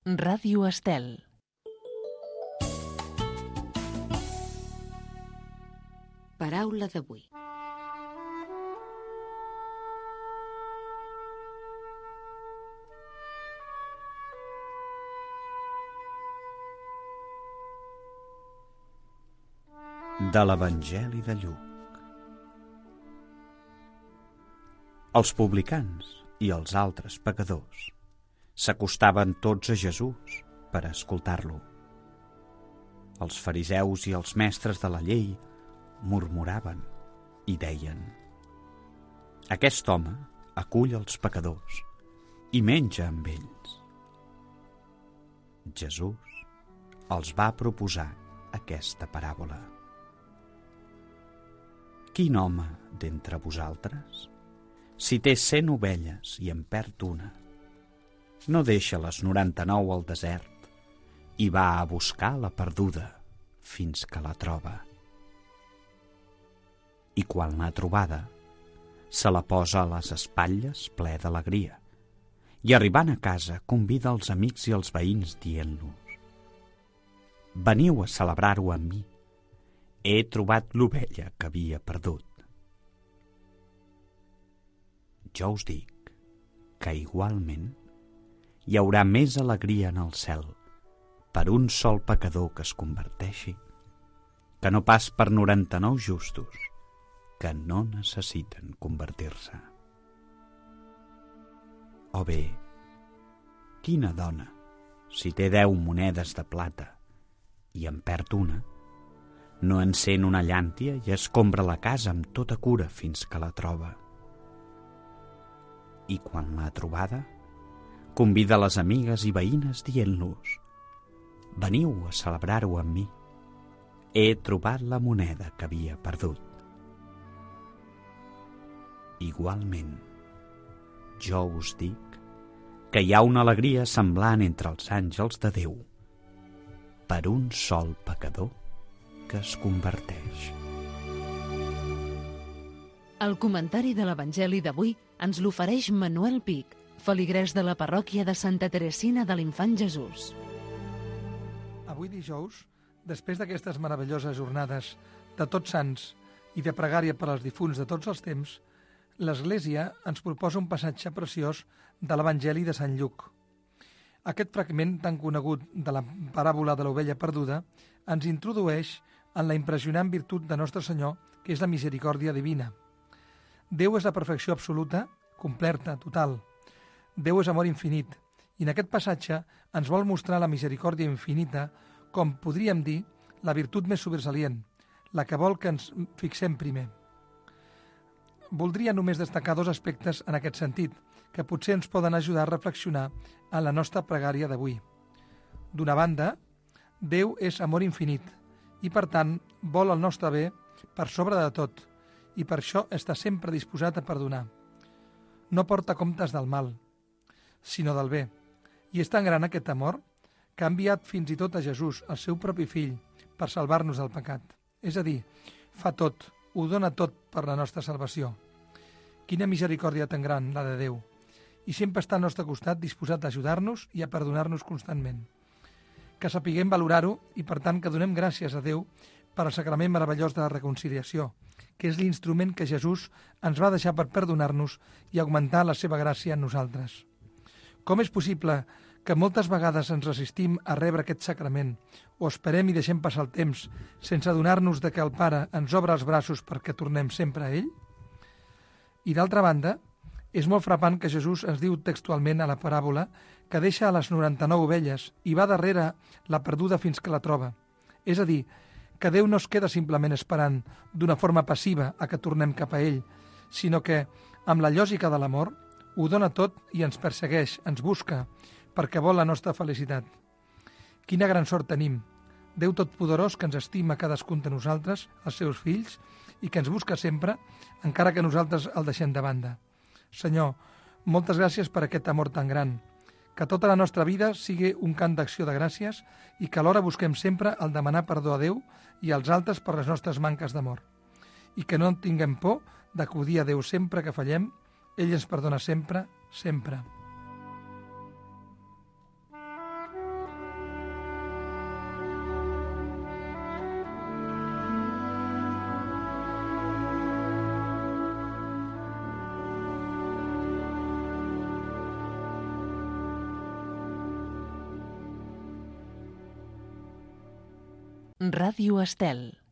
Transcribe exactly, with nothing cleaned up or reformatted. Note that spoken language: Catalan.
Ràdio Estel. Paraula d'avui. De l'Evangeli de Lluc. Els publicans i els altres pecadors s'acostaven tots a Jesús per escoltar-lo. Els fariseus i els mestres de la llei murmuraven i deien: «Aquest home acull els pecadors i menja amb ells». Jesús els va proposar aquesta paràbola. Quin home d'entre vosaltres, si té cent ovelles i en perd una, no deixa les noranta-nou al desert i va a buscar la perduda fins que la troba? I quan l'ha trobada, se la posa a les espatlles ple d'alegria i arribant a casa convida els amics i els veïns dient-los: «Veniu a celebrar-ho amb mi. He trobat l'ovella que havia perdut». Jo us dic que igualment hi haurà més alegria en el cel per un sol pecador que es converteixi que no pas per noranta-nou justos que no necessiten convertir-se. O bé, quina dona, si té deu monedes de plata i en perd una, no encén una llàntia i escombra la casa amb tota cura fins que la troba? I quan l'ha trobada, convida les amigues i veïnes dient-los: «Veniu a celebrar-ho amb mi. He trobat la moneda que havia perdut». Igualment, jo us dic que hi ha una alegria semblant entre els àngels de Déu per un sol pecador que es converteix. El comentari de l'Evangeli d'avui ens l'ofereix Manuel Pic, feligrès de la parròquia de Santa Teresina de l'Infant Jesús. Avui dijous, després d'aquestes meravelloses jornades de Tots Sants i de pregària per als difunts de tots els temps, l'Església ens proposa un passatge preciós de l'Evangeli de Sant Lluc. Aquest fragment tan conegut de la paràbola de l'ovella perduda ens introdueix en la impressionant virtut de Nostre Senyor, que és la misericòrdia divina. Déu és la perfecció absoluta, completa, total. Déu és amor infinit, i en aquest passatge ens vol mostrar la misericòrdia infinita com, podríem dir, la virtut més sobresalient, la que vol que ens fixem primer. Voldria només destacar dos aspectes en aquest sentit, que potser ens poden ajudar a reflexionar en la nostra pregària d'avui. D'una banda, Déu és amor infinit i, per tant, vol el nostre bé per sobre de tot, i per això està sempre disposat a perdonar. No porta comptes del mal, sinó del bé, i és tan gran aquest amor que ha enviat fins i tot a Jesús, el seu propi fill, per salvar-nos del pecat. És a dir, fa tot, ho dona tot per la nostra salvació. Quina misericòrdia tan gran, la de Déu, i sempre està al nostre costat disposat a ajudar-nos i a perdonar-nos constantment. Que sapiguem valorar-ho i, per tant, que donem gràcies a Déu per al sacrament meravellós de la reconciliació, que és l'instrument que Jesús ens va deixar per perdonar-nos i augmentar la seva gràcia en nosaltres. Com és possible que moltes vegades ens resistim a rebre aquest sacrament o esperem i deixem passar el temps sense adonar-nos de que el Pare ens obre els braços perquè tornem sempre a ell? I d'altra banda, és molt frapant que Jesús ens diu textualment a la paràbola que deixa a les noranta-nou ovelles i va darrere la perduda fins que la troba. És a dir, que Déu no es queda simplement esperant d'una forma passiva a que tornem cap a ell, sinó que, amb la lògica de l'amor, ho dona tot i ens persegueix, ens busca, perquè vol la nostra felicitat. Quina gran sort tenim! Déu Totpoderós que ens estima cadascun de nosaltres, els seus fills, i que ens busca sempre, encara que nosaltres el deixem de banda. Senyor, moltes gràcies per aquest amor tan gran. Que tota la nostra vida sigui un cant d'acció de gràcies i que alhora busquem sempre el demanar perdó a Déu i als altres per les nostres manques d'amor. I que no tinguem por d'acudir a Déu sempre que fallem, ell ens perdona sempre, sempre. Ràdio Estel.